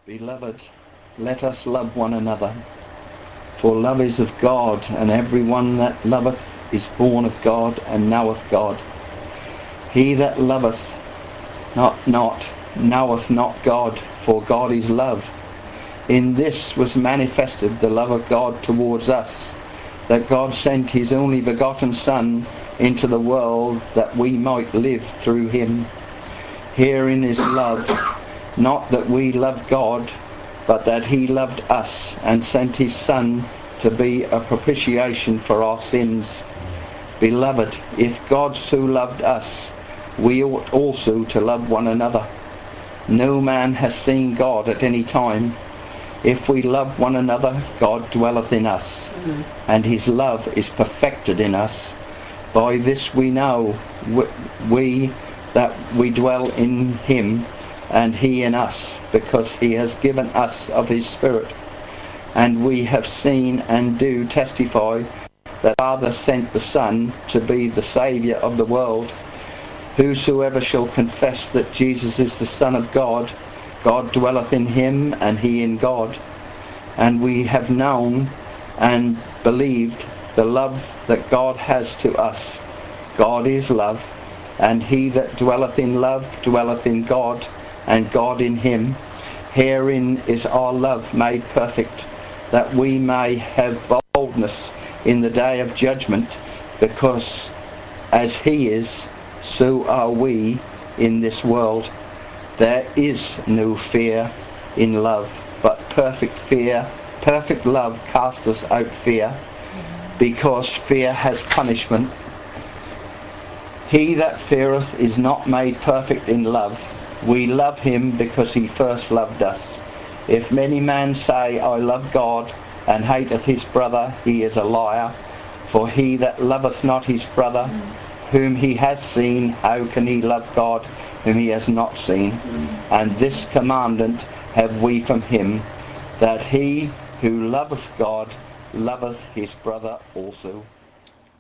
Beloved, let us love one another, for love is of God, and every one that loveth is born of God and knoweth God. He that loveth not knoweth not God, for God is love. In this was manifested the love of God towards us, that God sent his only begotten Son into the world that we might live through him. Herein is love, not that we loved God, but that he loved us and sent his Son to be a propitiation for our sins. Beloved, if God so loved us, we ought also to love one another. No man has seen God at any time. If we love one another, God dwelleth in us, and his love is perfected in us. By this we know that we dwell in him, and he in us, because he has given us of his Spirit. And we have seen and do testify that the Father sent the Son to be the Saviour of the world. Whosoever shall confess that Jesus is the Son of God, God dwelleth in him, and he in God. And we have known and believed the love that God has to us. God is love, and he that dwelleth in love dwelleth in God, and God in him. Herein is our love made perfect, that we may have boldness in the day of judgment, because as he is, so are we in this world. There is no fear in love, but perfect love casteth out fear, because fear has punishment. He that feareth is not made perfect in love. We love him because he first loved us. If any man say, I love God, and hateth his brother, he is a liar. For he that loveth not his brother, whom he has seen, how can he love God, whom he has not seen? And this commandment have we from him, that he who loveth God loveth his brother also.